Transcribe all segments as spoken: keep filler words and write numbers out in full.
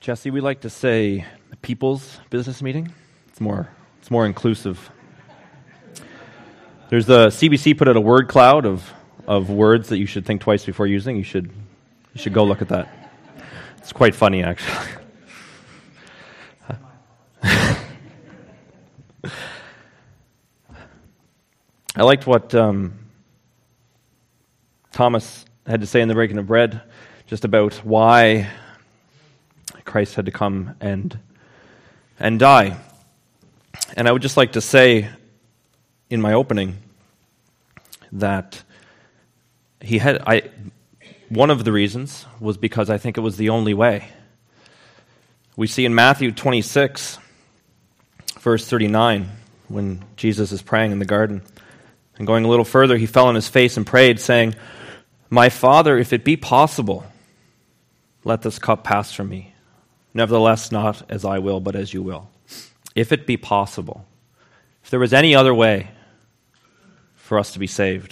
Jesse, we like to say the people's business meeting. It's more it's more inclusive. There's the C B C put out a word cloud of, of words that you should think twice before using. You should you should go look at that. It's quite funny, actually. I liked what um, Thomas had to say in the breaking of bread, just about why Christ had to come and and die. And I would just like to say in my opening that he had I one of the reasons was because I think it was the only way. We see in Matthew twenty-six, verse thirty-nine, when Jesus is praying in the garden, and going a little further, he fell on his face and prayed, saying, "My Father, if it be possible, let this cup pass from me. Nevertheless, not as I will, but as you will." If it be possible. If there was any other way for us to be saved,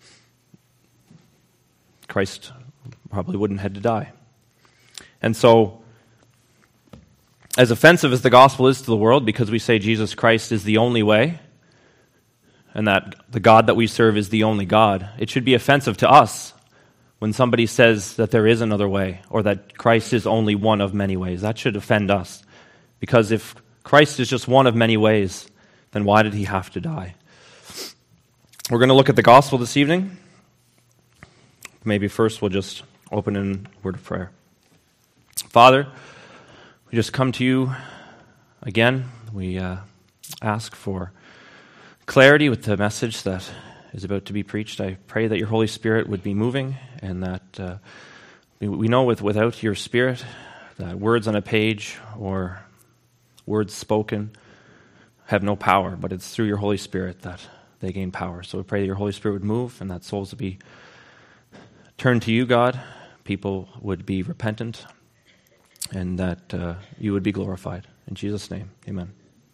Christ probably wouldn't have had to die. And so, as offensive as the gospel is to the world, because we say Jesus Christ is the only way, and that the God that we serve is the only God, it should be offensive to us when somebody says that there is another way, or that Christ is only one of many ways. That should offend us. Because if Christ is just one of many ways, then why did he have to die? We're going to look at the gospel this evening. Maybe first we'll just open in a word of prayer. Father, we just come to you again. We uh, ask for clarity with the message that is about to be preached. I pray that your Holy Spirit would be moving, and that uh, we, we know with, without your Spirit that words on a page or words spoken have no power, but it's through your Holy Spirit that they gain power. So we pray that your Holy Spirit would move and that souls would be turned to you, God. People would be repentant, and that uh, you would be glorified. In Jesus' name, amen.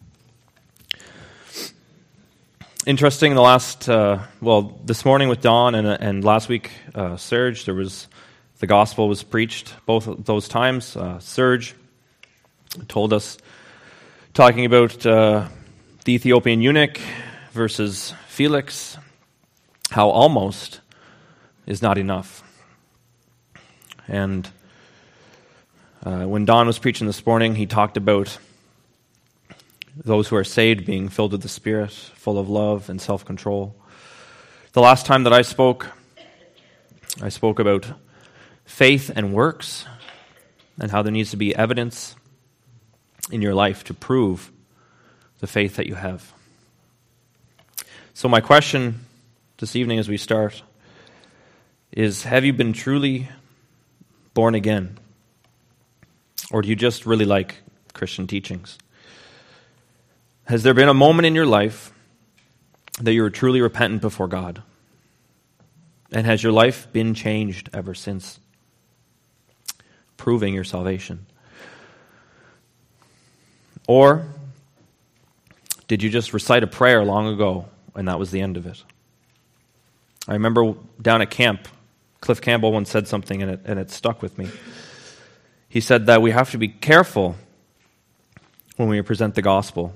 Interesting, the last, uh, well, this morning with Don and, and last week, uh, Serge, there was, the gospel was preached both of those times. Uh, Serge told us, talking about uh, the Ethiopian eunuch versus Felix, how almost is not enough. And uh, when Don was preaching this morning, he talked about those who are saved being filled with the Spirit, full of love and self-control. The last time that I spoke, I spoke about faith and works and how there needs to be evidence in your life to prove the faith that you have. So my question this evening as we start is, have you been truly born again? Or do you just really like Christian teachings? Has there been a moment in your life that you were truly repentant before God? And has your life been changed ever since, proving your salvation? Or did you just recite a prayer long ago and that was the end of it? I remember down at camp, Cliff Campbell once said something and it, and it stuck with me. He said that we have to be careful when we present the gospel,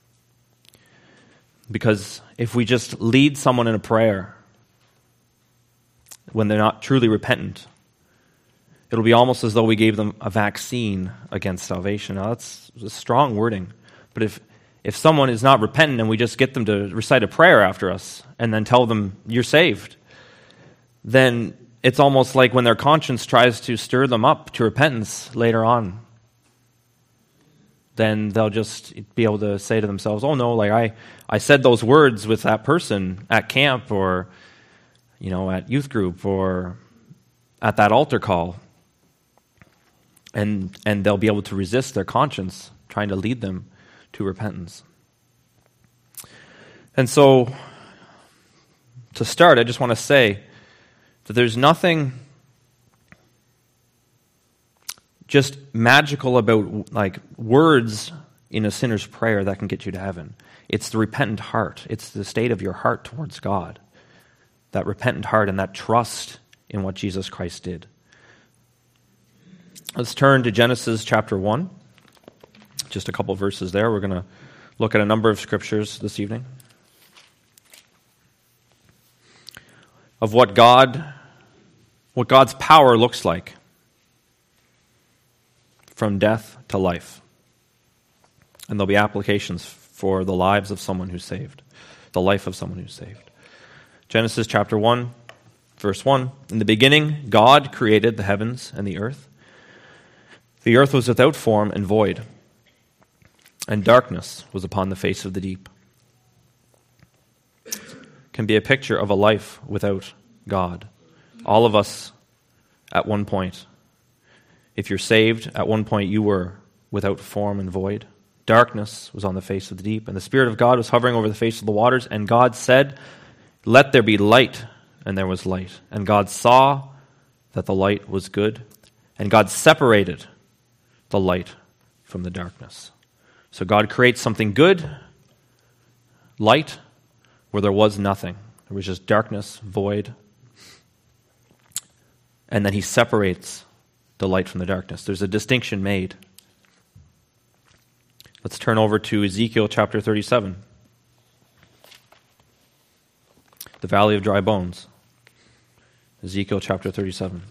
because if we just lead someone in a prayer when they're not truly repentant, it'll be almost as though we gave them a vaccine against salvation. Now, that's a strong wording. But if, if someone is not repentant and we just get them to recite a prayer after us and then tell them, you're saved, then it's almost like when their conscience tries to stir them up to repentance later on, then they'll just be able to say to themselves, oh no, like I, I said those words with that person at camp, or you know, at youth group, or at that altar call. And and they'll be able to resist their conscience trying to lead them to repentance. And so, to start, I just want to say that there's nothing just magical about like words in a sinner's prayer that can get you to heaven. It's the repentant heart. It's the state of your heart towards God. That repentant heart and that trust in what Jesus Christ did. Let's turn to Genesis chapter one. Just a couple verses there. We're going to look at a number of scriptures this evening of what God, what God's power looks like from death to life. And there'll be applications for the lives of someone who's saved, the life of someone who's saved. Genesis chapter one, verse one. In the beginning, God created the heavens and the earth. The earth was without form and void, and darkness was upon the face of the deep. It can be a picture of a life without God. All of us at one point. If you're saved, at one point you were without form and void. Darkness was on the face of the deep, and the Spirit of God was hovering over the face of the waters, and God said, "Let there be light," and there was light. And God saw that the light was good, and God separated the light from the darkness. So God creates something good, light, where there was nothing. There was just darkness, void. And then he separates the light from the darkness. There's a distinction made. Let's turn over to Ezekiel chapter thirty-seven. The Valley of Dry Bones. Ezekiel chapter thirty-seven.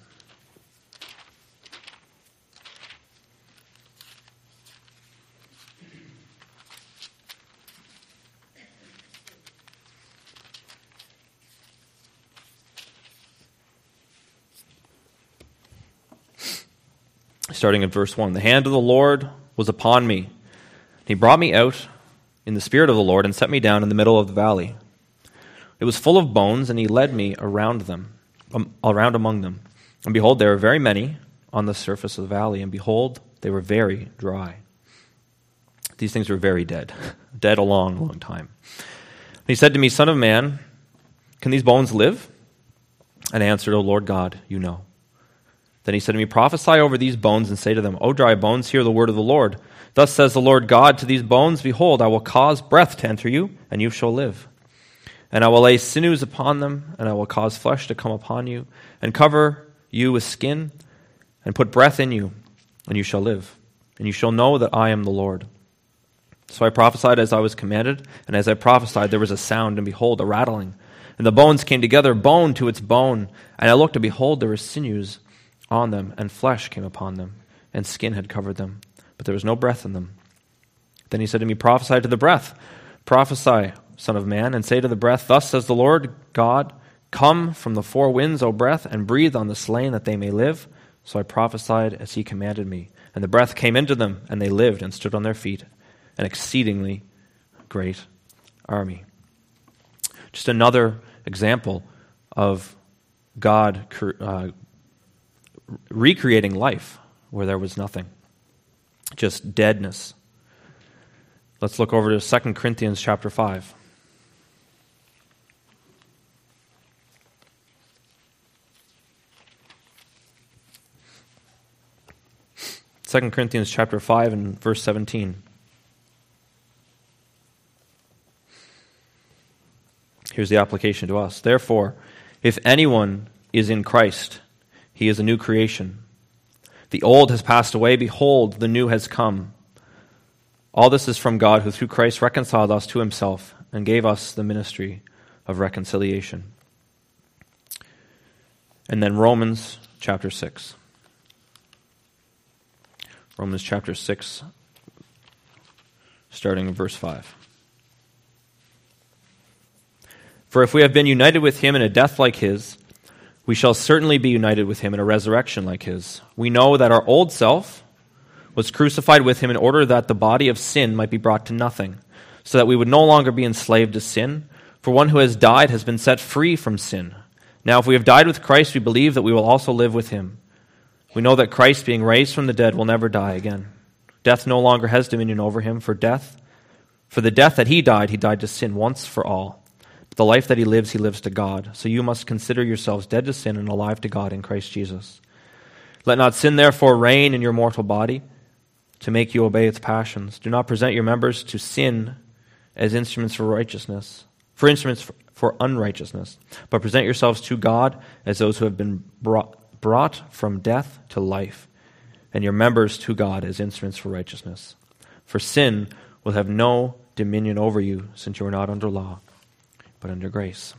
Starting at verse one. The hand of the Lord was upon me. He brought me out in the spirit of the Lord and set me down in the middle of the valley. It was full of bones, and he led me around them, um, around among them. And behold, there were very many on the surface of the valley, and behold, they were very dry. These things were very dead, dead a long, long time. And he said to me, "Son of man, can these bones live?" And I answered, "O Lord God, you know." Then he said to me, "Prophesy over these bones and say to them, O dry bones, hear the word of the Lord. Thus says the Lord God to these bones, Behold, I will cause breath to enter you, and you shall live. And I will lay sinews upon them, and I will cause flesh to come upon you, and cover you with skin, and put breath in you, and you shall live. And you shall know that I am the Lord." So I prophesied as I was commanded, and as I prophesied there was a sound, and behold, a rattling. And the bones came together, bone to its bone. And I looked, and behold, there were sinews on them, and flesh came upon them, and skin had covered them, but there was no breath in them. Then he said to me, "Prophesy to the breath. Prophesy, Son of man, and say to the breath, Thus says the Lord God, Come from the four winds, O breath, and breathe on the slain that they may live." So I prophesied as he commanded me. And the breath came into them, and they lived and stood on their feet, an exceedingly great army. Just another example of God uh, recreating life where there was nothing, just deadness. Let's look over to Second Corinthians chapter five. Second Corinthians chapter five and verse seventeen. Here's the application to us. Therefore, if anyone is in Christ, he is a new creation. The old has passed away. Behold, the new has come. All this is from God, who through Christ reconciled us to himself and gave us the ministry of reconciliation. And then Romans chapter six. Romans chapter six, starting in verse five. For if we have been united with him in a death like his, we shall certainly be united with him in a resurrection like his. We know that our old self was crucified with him in order that the body of sin might be brought to nothing, so that we would no longer be enslaved to sin. For one who has died has been set free from sin. Now if we have died with Christ, we believe that we will also live with him. We know that Christ, being raised from the dead, will never die again. Death no longer has dominion over him, for death, for the death that he died, he died to sin once for all. But the life that he lives, he lives to God. So you must consider yourselves dead to sin and alive to God in Christ Jesus. Let not sin therefore reign in your mortal body, to make you obey its passions. Do not present your members to sin as instruments for righteousness, for instruments for, for unrighteousness, but present yourselves to God as those who have been brought, brought from death to life, and your members to God as instruments for righteousness. For sin will have no dominion over you, since you are not under law, but under grace.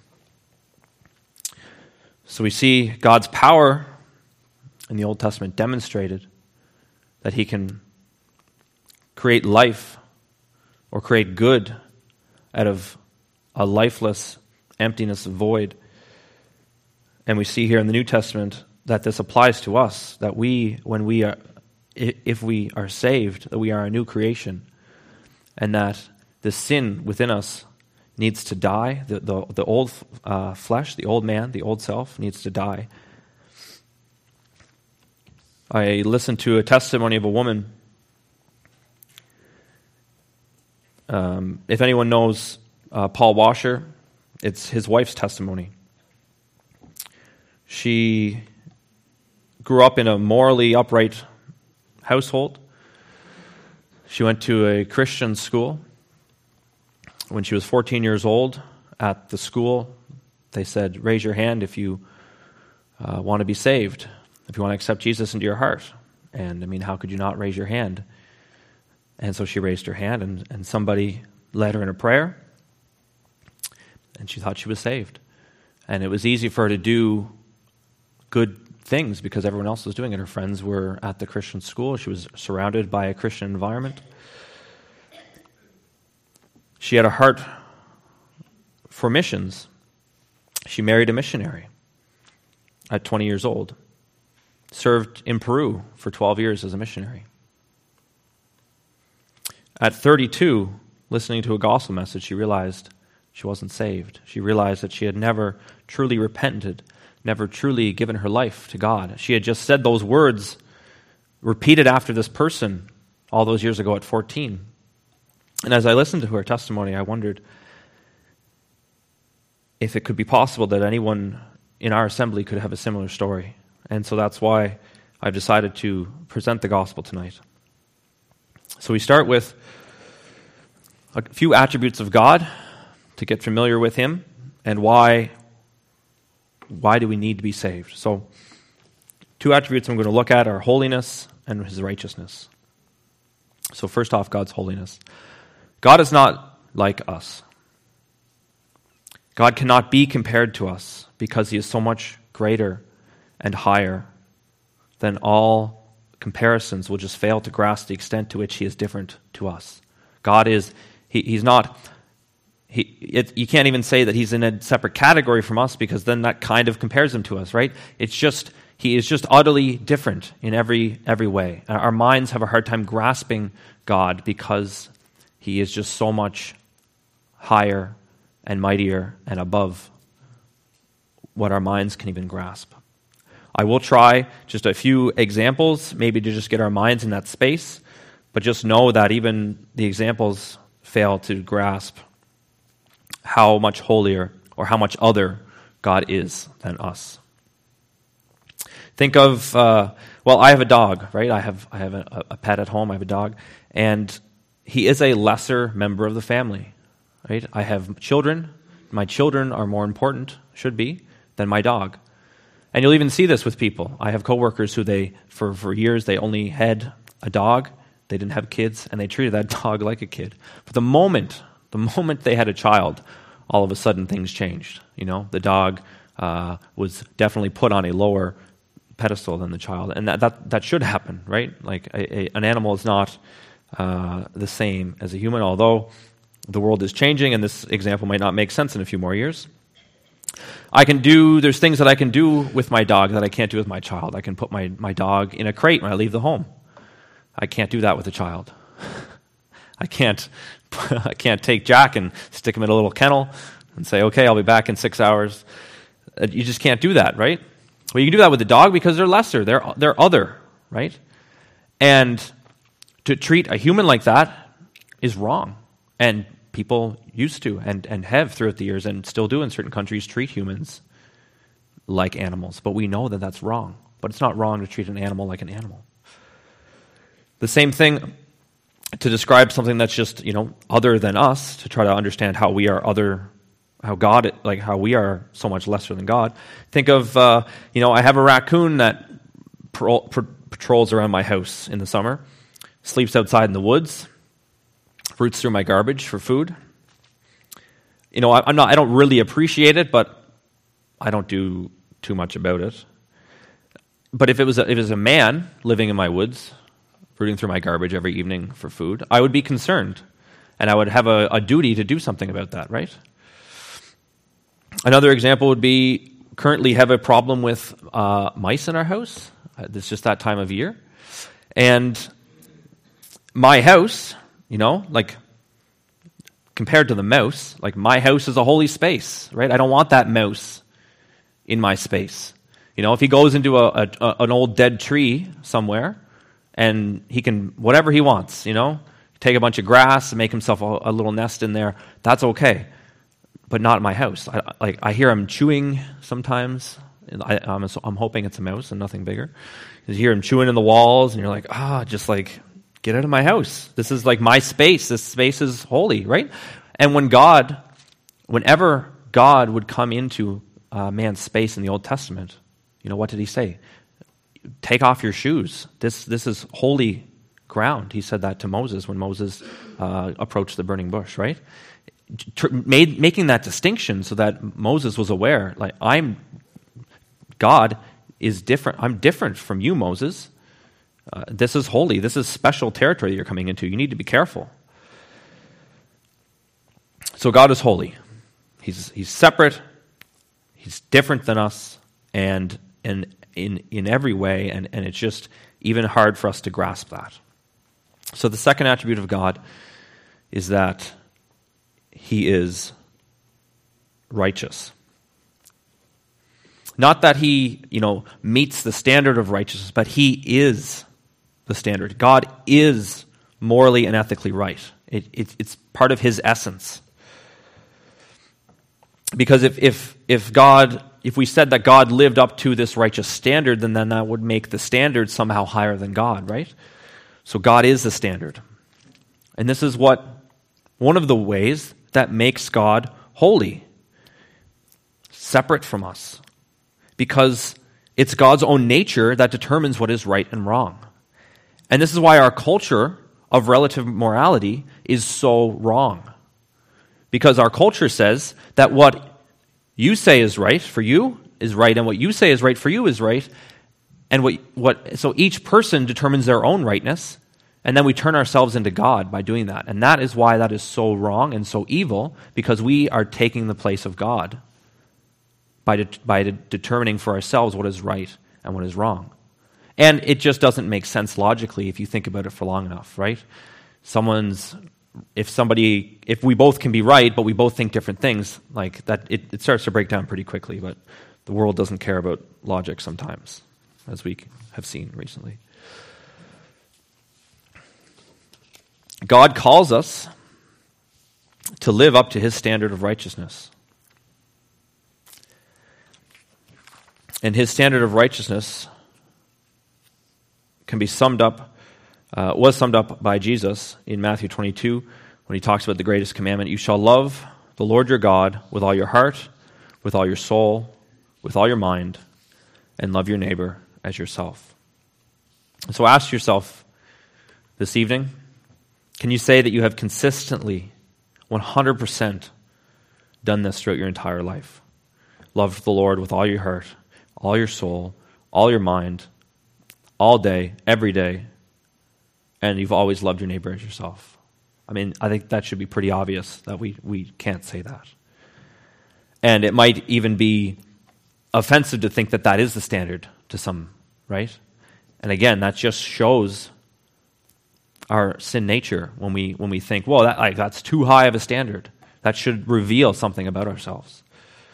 So we see God's power in the Old Testament demonstrated, that he can create life or create good out of a lifeless emptiness, void. And we see here in the New Testament that this applies to us, that we, when we are, if we are saved, that we are a new creation, and that the sin within us needs to die. The, the, the old uh, flesh, the old man, the old self needs to die. I listened to a testimony of a woman. Um, if anyone knows uh, Paul Washer, it's his wife's testimony. She grew up in a morally upright household. She went to a Christian school. When she was fourteen years old, at the school, they said, raise your hand if you uh, want to be saved, if you want to accept Jesus into your heart. And I mean, how could you not raise your hand? And so she raised her hand, and, and somebody led her in a prayer, and she thought she was saved. And it was easy for her to do good things because everyone else was doing it. Her friends were at the Christian school. She was surrounded by a Christian environment. She had a heart for missions. She married a missionary at twenty years old. Served in Peru for twelve years as a missionary. At thirty-two, listening to a gospel message, she realized she wasn't saved. She realized that she had never truly repented, never truly given her life to God. She had just said those words repeated after this person all those years ago at fourteen. And as I listened to her testimony, I wondered if it could be possible that anyone in our assembly could have a similar story. And so that's why I've decided to present the gospel tonight. So we start with a few attributes of God to get familiar with him, and why, why do we need to be saved. So two attributes I'm going to look at are holiness and his righteousness. So first off, God's holiness. God is not like us. God cannot be compared to us because he is so much greater and higher than all comparisons will just fail to grasp the extent to which he is different to us. God is, he, he's not, he, it, you can't even say that he's in a separate category from us, because then that kind of compares him to us, right? It's just, he is just utterly different in every every way. Our minds have a hard time grasping God because he is just so much higher and mightier and above what our minds can even grasp. I will try just a few examples, maybe to just get our minds in that space, but just know that even the examples fail to grasp how much holier or how much other God is than us. Think of, uh, well, I have a dog, right? I have I have a, a pet at home. I have a dog, and he is a lesser member of the family, right? I have children. My children are more important, should be, than my dog. And you'll even see this with people. I have coworkers who they, for, for years, they only had a dog. They didn't have kids, and they treated that dog like a kid. But the moment, the moment they had a child, all of a sudden things changed. You know, the dog uh, was definitely put on a lower pedestal than the child, and that that, that should happen, right? Like a, a, an animal is not uh, the same as a human, although the world is changing, and this example might not make sense in a few more years. I can do, there's things that I can do with my dog that I can't do with my child. I can put my, my dog in a crate when I leave the home. I can't do that with a child. I can't I can't take Jack and stick him in a little kennel and say, okay, I'll be back in six hours. You just can't do that, right? Well, you can do that with the dog because they're lesser. They're, they're other, right? And to treat a human like that is wrong. And people used to and, and have throughout the years and still do in certain countries treat humans like animals. But we know that that's wrong. But it's not wrong to treat an animal like an animal. The same thing to describe something that's just, you know, other than us, to try to understand how we are other, how God, like how we are so much lesser than God. Think of, uh, you know, I have a raccoon that pro- pro- patrols around my house in the summer, sleeps outside in the woods, roots through my garbage for food. You know, I, I'm not, I don't really appreciate it, but I don't do too much about it. But if it was a, if it was a man living in my woods, rooting through my garbage every evening for food, I would be concerned, and I would have a, a duty to do something about that, right? Another example would be currently have a problem with uh, mice in our house. It's just that time of year. And my house, you know, like compared to the mouse, like my house is a holy space, right? I don't want that mouse in my space. You know, if he goes into a, a, a an old dead tree somewhere and he can, whatever he wants, you know, take a bunch of grass and make himself a, a little nest in there, that's okay. But not in my house. I, like I hear him chewing sometimes. I, I'm, I'm hoping it's a mouse and nothing bigger. You hear him chewing in the walls, and you're like, ah, just like, get out of my house. This is like my space. This space is holy, right? And when God, whenever God would come into uh, man's space in the Old Testament, you know, what did he say? Take off your shoes. This this is holy ground. He said that to Moses when Moses uh, approached the burning bush, right? Made, making that distinction so that Moses was aware, like, I'm, God is different. I'm different from you, Moses. Uh, this is holy. This is special territory you're coming into. You need to be careful. So God is holy. He's he's separate. He's different than us, and and in in every way, and, and it's just even hard for us to grasp that. So the second attribute of God is that he is righteous. Not that he, you know, meets the standard of righteousness, but he is the standard. God is morally and ethically right. It, it, it's part of his essence. Because if if if God, if we said that God lived up to this righteous standard, then, then that would make the standard somehow higher than God, right? So God is the standard. And this is what, one of the ways that makes God holy, separate from us. Because it's God's own nature that determines what is right and wrong. And this is why our culture of relative morality is so wrong. Because our culture says that what you say is right for you is right, and what you say is right for you is right. And what what so each person determines their own rightness, and then we turn ourselves into God by doing that. And that is why that is so wrong and so evil, because we are taking the place of God by de- by de- determining for ourselves what is right and what is wrong. And it just doesn't make sense logically if you think about it for long enough, right? Someone's If somebody, if we both can be right, but we both think different things, like that, it, it starts to break down pretty quickly. But the world doesn't care about logic sometimes, as we have seen recently. God calls us to live up to his standard of righteousness. And his standard of righteousness can be summed up Uh, was summed up by Jesus in Matthew twenty-two when he talks about the greatest commandment. You shall love the Lord your God with all your heart, with all your soul, with all your mind, and love your neighbor as yourself. And so ask yourself this evening, can you say that you have consistently, one hundred percent done this throughout your entire life? Loved the Lord with all your heart, all your soul, all your mind, all day, every day, and you've always loved your neighbor as yourself. I mean, I think that should be pretty obvious that we, we can't say that. And it might even be offensive to think that that is the standard to some, right? And again, that just shows our sin nature when we when we think, well, that, like, that's too high of a standard. That should reveal something about ourselves.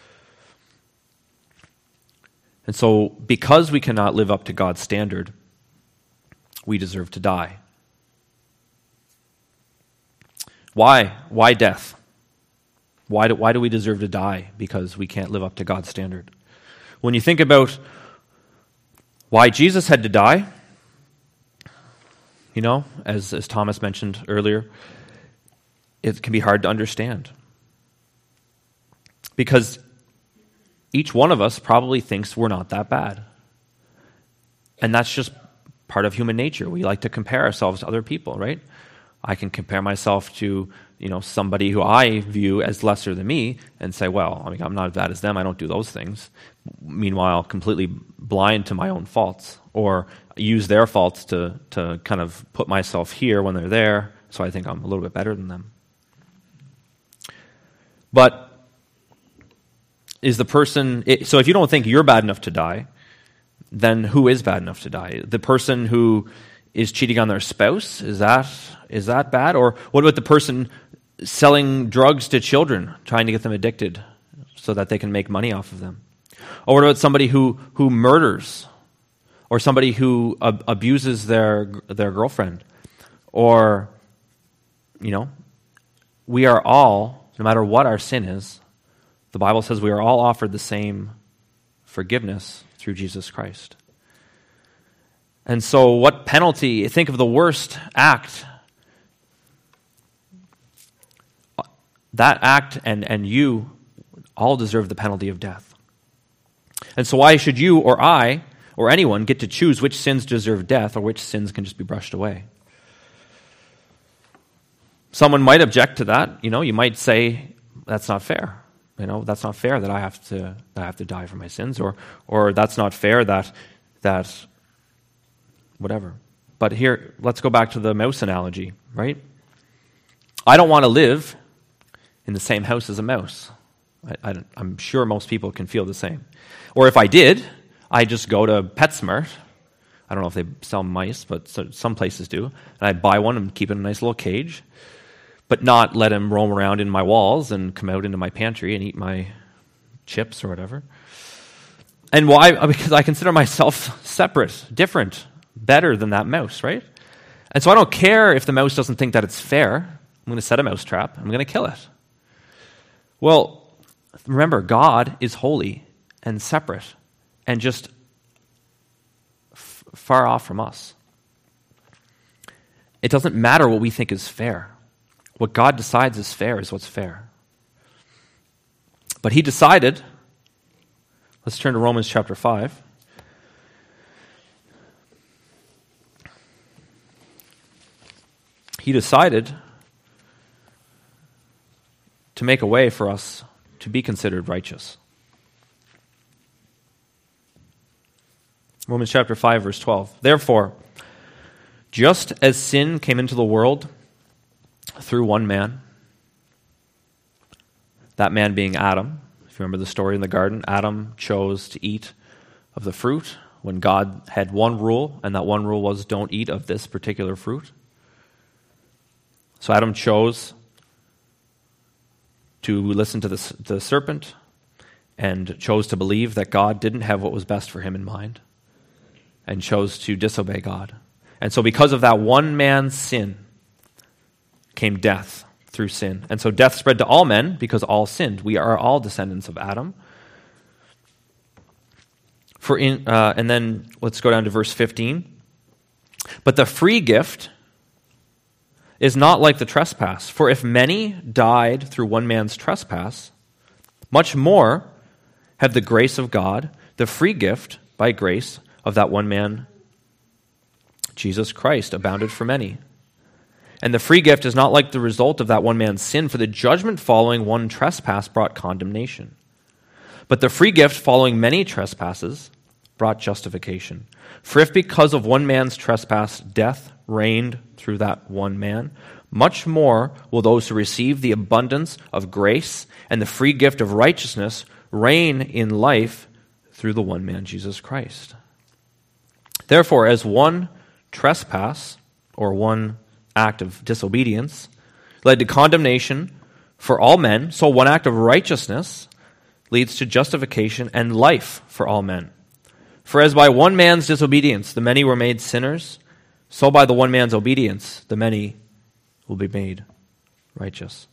And so, because we cannot live up to God's standard, we deserve to die. Why? Why death? Why do, why do we deserve to die? Because we can't live up to God's standard. When you think about why Jesus had to die, you know, as, as Thomas mentioned earlier, it can be hard to understand. Because each one of us probably thinks we're not that bad. And that's just part of human nature. We like to compare ourselves to other people, right? I can compare myself to, you know, somebody who I view as lesser than me and say, well, I mean, I'm not as bad as them. I don't do those things. Meanwhile, completely blind to my own faults, or use their faults to, to kind of put myself here when they're there, so I think I'm a little bit better than them. But is the person, so if you don't think you're bad enough to die, then who is bad enough to die? The person who is cheating on their spouse, is that is that bad? Or what about the person selling drugs to children, trying to get them addicted so that they can make money off of them? Or what about somebody who, who murders? Or somebody who ab- abuses their their girlfriend? Or, you know, we are all, no matter what our sin is, the Bible says we are all offered the same forgiveness through Jesus Christ. And so what penalty, think of the worst act, that act and, and you all deserve the penalty of death. And so why should you or I or anyone get to choose which sins deserve death or which sins can just be brushed away? Someone might object to that. You know, you might say, that's not fair. You know, that's not fair that I have to that I have to die for my sins, or or that's not fair that that whatever. But here, let's go back to the mouse analogy, right? I don't want to live in the same house as a mouse. I, I I'm sure most people can feel the same. Or if I did, I just go to PetSmart. I don't know if they sell mice, but some places do. And I'd buy one and keep it in a nice little cage, but not let him roam around in my walls and come out into my pantry and eat my chips or whatever. And why? Because I consider myself separate, different, better than that mouse, right? And so I don't care if the mouse doesn't think that it's fair. I'm going to set a mouse trap. I'm going to kill it. Well, remember, God is holy and separate and just f- far off from us. It doesn't matter what we think is fair. What God decides is fair is what's fair. But he decided, let's turn to Romans chapter five. He decided to make a way for us to be considered righteous. Romans chapter five, verse twelve. Therefore, just as sin came into the world through one man, that man being Adam. If you remember the story in the garden, Adam chose to eat of the fruit when God had one rule, and that one rule was don't eat of this particular fruit. So Adam chose to listen to the, the serpent and chose to believe that God didn't have what was best for him in mind and chose to disobey God. And so because of that one man's sin, came death through sin. And so death spread to all men because all sinned. We are all descendants of Adam. For in, uh, and then let's go down to verse fifteen. But the free gift is not like the trespass. For if many died through one man's trespass, much more have the grace of God, the free gift by grace of that one man, Jesus Christ, abounded for many. And the free gift is not like the result of that one man's sin, for the judgment following one trespass brought condemnation. But the free gift following many trespasses brought justification. For if because of one man's trespass death reigned through that one man, much more will those who receive the abundance of grace and the free gift of righteousness reign in life through the one man, Jesus Christ. Therefore, as one trespass, or one act of disobedience, led to condemnation for all men, so one act of righteousness leads to justification and life for all men. For as by one man's disobedience the many were made sinners, so by the one man's obedience the many will be made righteous.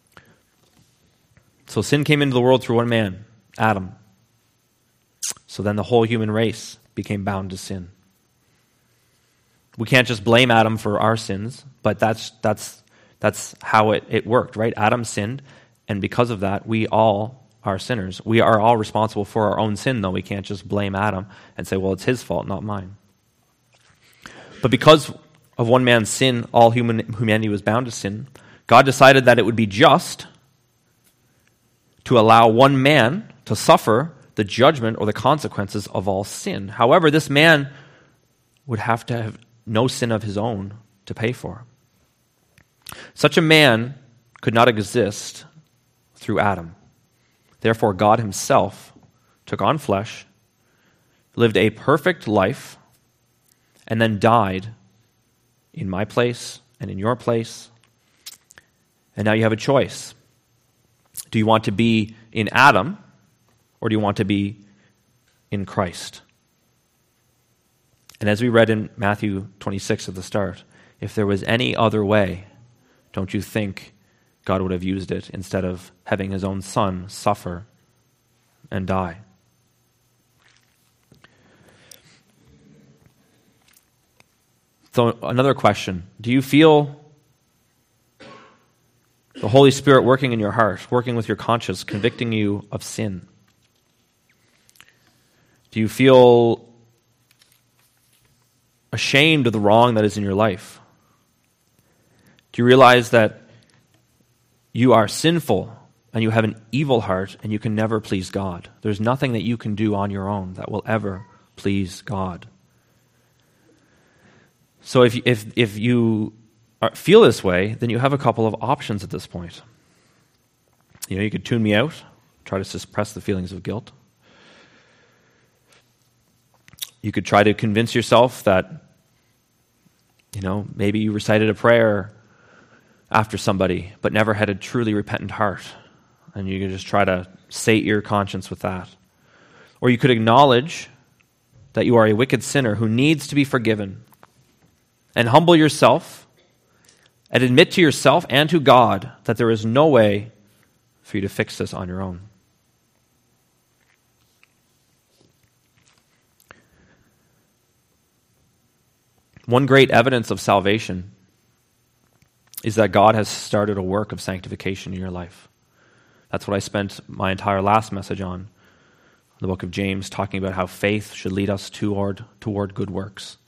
So sin came into the world through one man, Adam. So then the whole human race became bound to sin. We can't just blame Adam for our sins, but that's that's that's how it, it worked, right? Adam sinned, and because of that, we all are sinners. We are all responsible for our own sin, though. We can't just blame Adam and say, well, it's his fault, not mine. But because of one man's sin, all human humanity was bound to sin. God decided that it would be just to allow one man to suffer the judgment or the consequences of all sin. However, this man would have to have no sin of his own to pay for. Such a man could not exist through Adam. Therefore, God himself took on flesh, lived a perfect life, and then died in my place and in your place. And now you have a choice. Do you want to be in Adam, or do you want to be in Christ? And as we read in Matthew twenty-six at the start, if there was any other way, don't you think God would have used it instead of having his own son suffer and die? So another question, do you feel the Holy Spirit working in your heart, working with your conscience, convicting you of sin? Do you feel ashamed of the wrong that is in your life? Do you realize that you are sinful and you have an evil heart and you can never please God? There's nothing that you can do on your own that will ever please God. So if if if you are, feel this way, then you have a couple of options at this point. You know, you could tune me out, try to suppress the feelings of guilt. You could try to convince yourself that, you know, maybe you recited a prayer after somebody, but never had a truly repentant heart. And you could just try to sate your conscience with that. Or you could acknowledge that you are a wicked sinner who needs to be forgiven, and humble yourself and admit to yourself and to God that there is no way for you to fix this on your own. One great evidence of salvation is that God has started a work of sanctification in your life. That's what I spent my entire last message on, the book of James, talking about how faith should lead us toward, toward good works.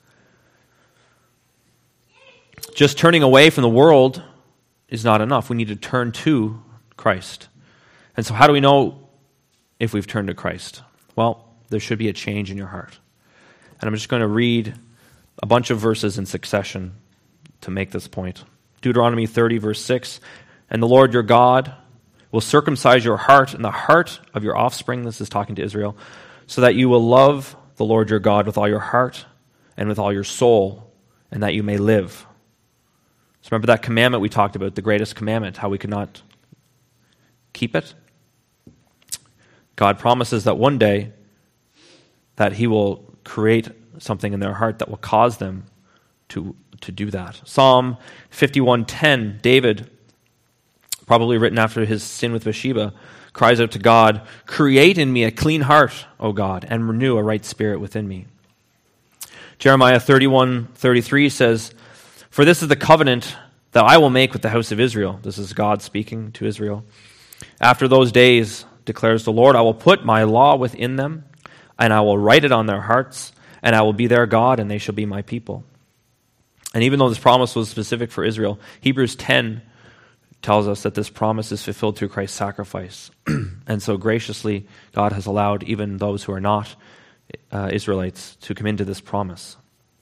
Just turning away from the world is not enough. We need to turn to Christ. And so how do we know if we've turned to Christ? Well, there should be a change in your heart. And I'm just going to read a bunch of verses in succession to make this point. Deuteronomy thirty, verse six, "And the Lord your God will circumcise your heart and the heart of your offspring," this is talking to Israel, "so that you will love the Lord your God with all your heart and with all your soul, and that you may live." So remember that commandment we talked about, the greatest commandment, how we could not keep it? God promises that one day that he will create something in their heart that will cause them to, to do that. Psalm fifty-one ten, David, probably written after his sin with Bathsheba, cries out to God, "Create in me a clean heart, O God, and renew a right spirit within me." Jeremiah thirty-one thirty-three says, "For this is the covenant that I will make with the house of Israel." This is God speaking to Israel. "After those days, declares the Lord, I will put my law within them, and I will write it on their hearts, and I will be their God, and they shall be my people." And even though this promise was specific for Israel, Hebrews ten tells us that this promise is fulfilled through Christ's sacrifice. And so graciously, God has allowed even those who are not uh, Israelites to come into this promise.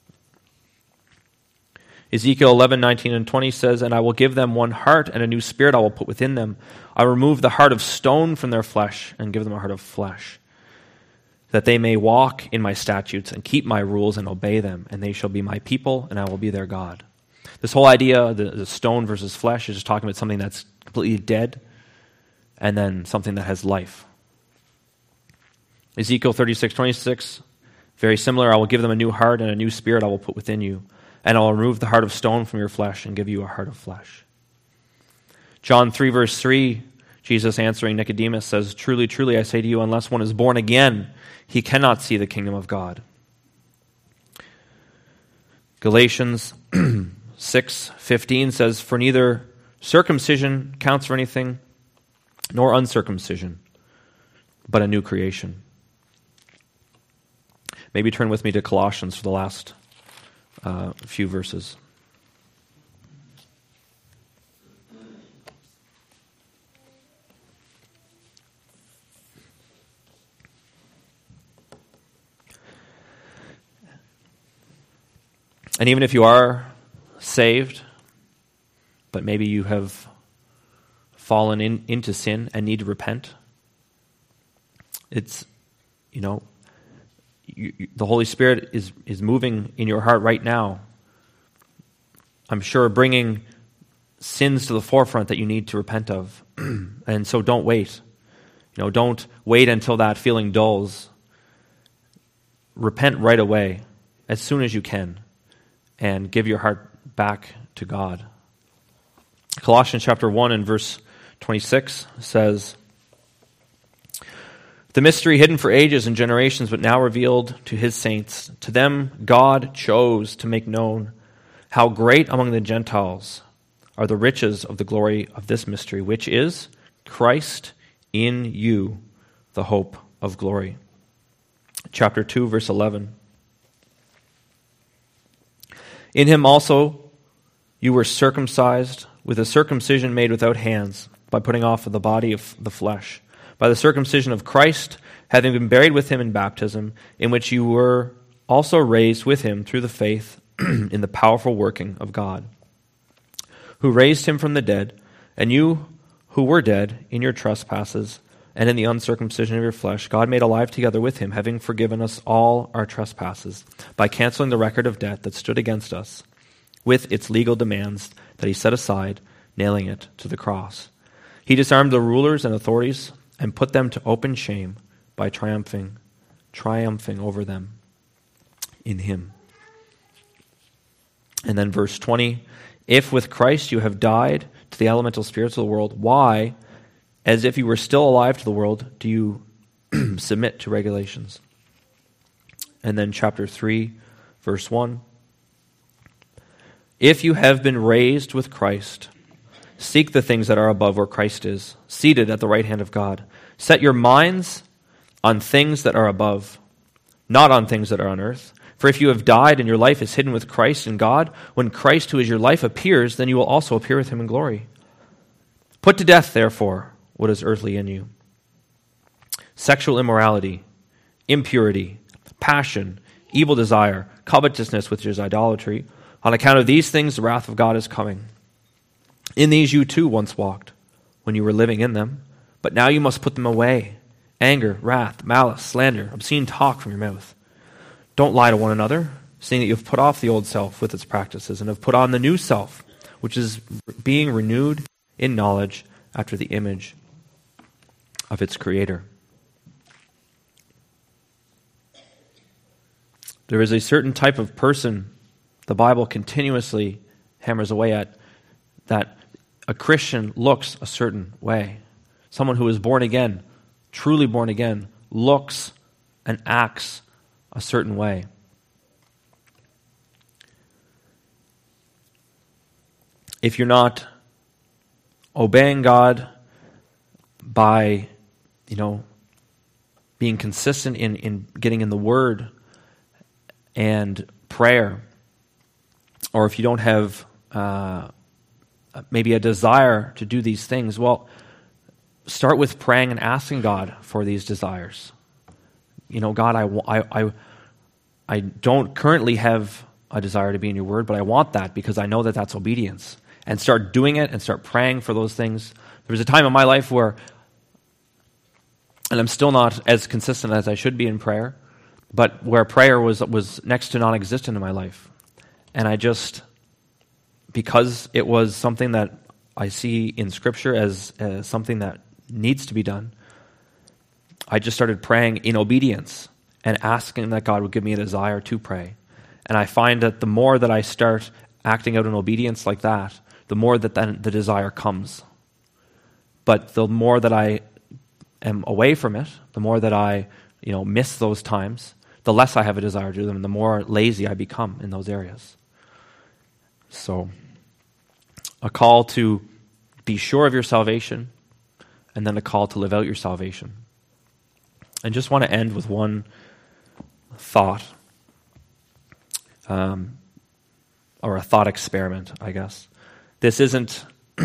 Ezekiel eleven nineteen and twenty says, "And I will give them one heart, and a new spirit I will put within them. I will remove the heart of stone from their flesh, and give them a heart of flesh, that they may walk in my statutes, and keep my rules, and obey them. And they shall be my people, and I will be their God." This whole idea, the, the stone versus flesh, is just talking about something that's completely dead, and then something that has life. Ezekiel thirty-six twenty-six, very similar. "I will give them a new heart, and a new spirit I will put within you. And I will remove the heart of stone from your flesh and give you a heart of flesh." John three, verse three, Jesus answering Nicodemus says, "Truly, truly, I say to you, unless one is born again, he cannot see the kingdom of God." Galatians six fifteen says, "For neither circumcision counts for anything, nor uncircumcision, but a new creation." Maybe turn with me to Colossians for the last uh, few verses. And even if you are saved, but maybe you have fallen in, into sin and need to repent, it's, you know, you, you, the Holy Spirit is, is moving in your heart right now. I'm sure bringing sins to the forefront that you need to repent of. And so don't wait. You know, don't wait until that feeling dulls. Repent right away, as soon as you can, and give your heart back to God. Colossians chapter one and verse twenty-six says, "The mystery hidden for ages and generations, but now revealed to his saints. To them God chose to make known how great among the Gentiles are the riches of the glory of this mystery, which is Christ in you, the hope of glory." Chapter two, verse eleven. "In him also you were circumcised with a circumcision made without hands, by putting off of the body of the flesh, by the circumcision of Christ, having been buried with him in baptism, in which you were also raised with him through the faith in the powerful working of God, who raised him from the dead, and you who were dead in your trespasses and in the uncircumcision of your flesh, God made alive together with him, having forgiven us all our trespasses, by canceling the record of debt that stood against us, with its legal demands that he set aside, nailing it to the cross. He disarmed the rulers and authorities and put them to open shame by triumphing, triumphing over them in him." And then verse twenty, "If with Christ you have died to the elemental spirits of the world, why, as if you were still alive to the world, do you submit to regulations?" And then chapter three, verse one, "If you have been raised with Christ, seek the things that are above where Christ is, seated at the right hand of God. Set your minds on things that are above, not on things that are on earth. For if you have died and your life is hidden with Christ in God, when Christ, who is your life, appears, then you will also appear with him in glory. Put to death, therefore, what is earthly in you: sexual immorality, impurity, passion, evil desire, covetousness, which is idolatry. On account of these things, the wrath of God is coming. In these you too once walked, when you were living in them, but now you must put them away: anger, wrath, malice, slander, obscene talk from your mouth. Don't lie to one another, seeing that you have put off the old self with its practices, and have put on the new self, which is being renewed in knowledge after the image of its creator." There is a certain type of person the Bible continuously hammers away at, that a Christian looks a certain way. Someone who is born again, truly born again, looks and acts a certain way. If you're not obeying God by, you know, being consistent in, in getting in the Word and prayer, or if you don't have uh, maybe a desire to do these things, well, start with praying and asking God for these desires. You know, God, I, I, I, I don't currently have a desire to be in your Word, but I want that because I know that that's obedience. And start doing it and start praying for those things. There was a time in my life where, and I'm still not as consistent as I should be in prayer, but where prayer was was next to non-existent in my life. And I just, because it was something that I see in Scripture as, as something that needs to be done, I just started praying in obedience and asking that God would give me a desire to pray. And I find that the more that I start acting out in obedience like that, the more that then the desire comes. But the more that I am away from it, the more that I, you know, miss those times, the less I have a desire to do them, and the more lazy I become in those areas. So, a call to be sure of your salvation, and then a call to live out your salvation. I just want to end with one thought. Um, or a thought experiment, I guess. This isn't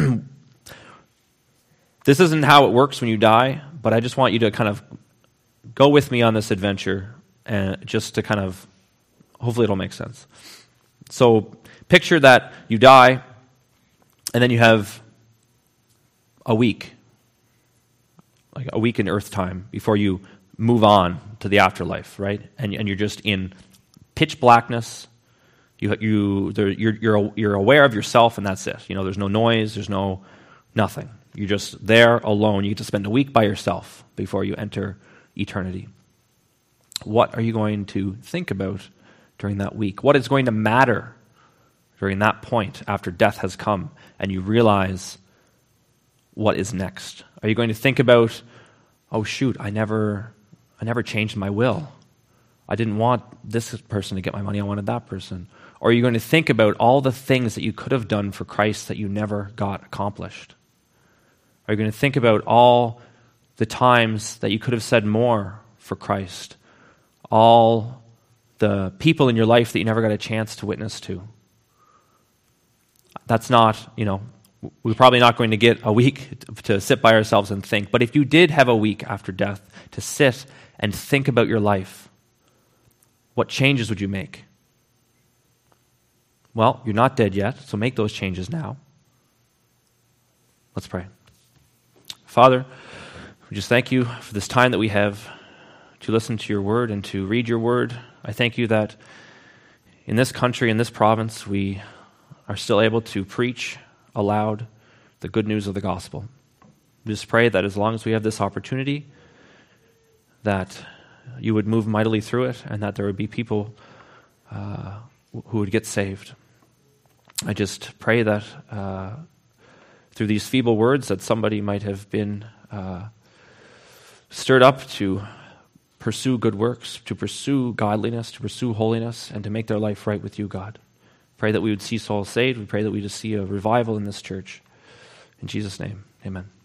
this isn't how it works when you die, but I just want you to kind of go with me on this adventure, and just to kind of, hopefully it'll make sense. So picture that you die, and then you have a week, like a week in earth time before you move on to the afterlife, right? And, and you're just in pitch blackness. You, you, there, you're, you're, you're aware of yourself, and that's it. You know, there's no noise, there's no nothing. You're just there alone. You get to spend a week by yourself before you enter eternity. What are you going to think about during that week? What is going to matter during that point after death has come and you realize what is next? Are you going to think about, oh shoot, I never, I never changed my will. I didn't want this person to get my money, I wanted that person. Or are you going to think about all the things that you could have done for Christ that you never got accomplished? Are you going to think about all the times that you could have said more for Christ? All the people in your life that you never got a chance to witness to? That's not, you know, we're probably not going to get a week to sit by ourselves and think. But if you did have a week after death to sit and think about your life, what changes would you make? Well, you're not dead yet, so make those changes now. Let's pray. Father, we just thank you for this time that we have to listen to your word and to read your word. I thank you that in this country, in this province, we are still able to preach aloud the good news of the gospel. We just pray that as long as we have this opportunity, that you would move mightily through it, and that there would be people uh, who would get saved. I just pray that uh, through these feeble words that somebody might have been uh, stirred up to pursue good works, to pursue godliness, to pursue holiness, and to make their life right with you, God. Pray that we would see souls saved. We pray that we just see a revival in this church. In Jesus' name, amen.